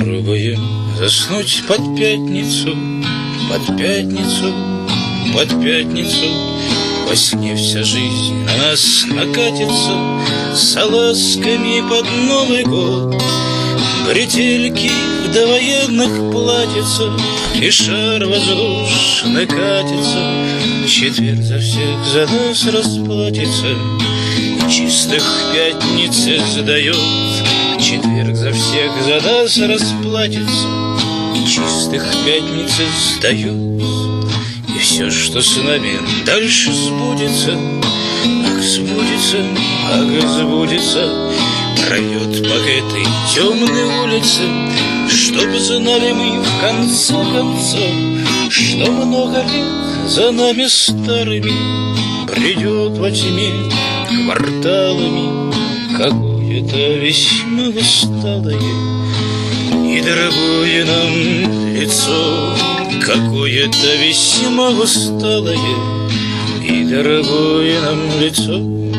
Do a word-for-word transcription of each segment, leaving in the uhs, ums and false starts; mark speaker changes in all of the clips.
Speaker 1: Попробуем заснуть под пятницу, под пятницу, под пятницу. Во сне вся жизнь на нас накатится с ласками под Новый год. Бретельки в довоенных платьицах и шар воздушный катится. Четверг за всех за нас расплатится и чистых пятницы сдает. Четверг за всех за нас расплатится и чистых пятницы сдает. И все, что с нами дальше сбудется, ах, сбудется, ах, сбудется, пройдет по этой темной улице, чтобы знали мы в конце концов, что много лет за нами старыми придет во тьме кварталами какое-то весьма усталое и дорогое нам лицо, какое-то весьма усталое и дорогое нам лицо.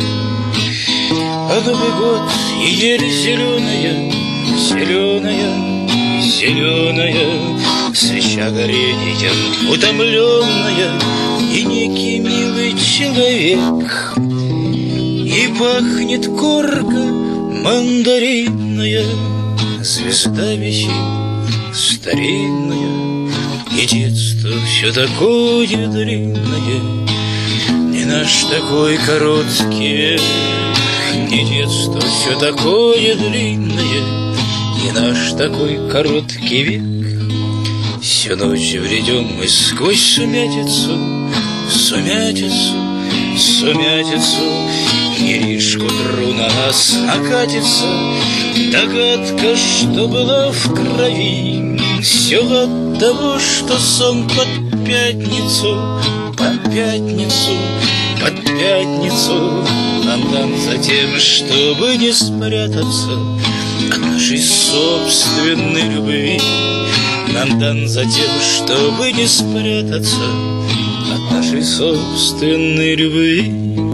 Speaker 1: А Новый год и ель зеленая, зеленая, зеленая, свеча горением утомленная, и некий милый человек, и пахнет корка мандаринная, звезда висит старинная, и детство все такое длинное, не наш такой короткий век. Не детство все такое длинное, не наш такой короткий век. Всю ночь бредем мы сквозь сумятицу, сумятицу, сумятицу, и лишь к утру на нас накатится догадка, что была в крови. Все от того, что сон под пятницу, под пятницу, под пятницу нам дан за тем, чтобы не спрятаться от нашей собственной любви. Нам дан за тем, чтобы не спрятаться от нашей собственной любви.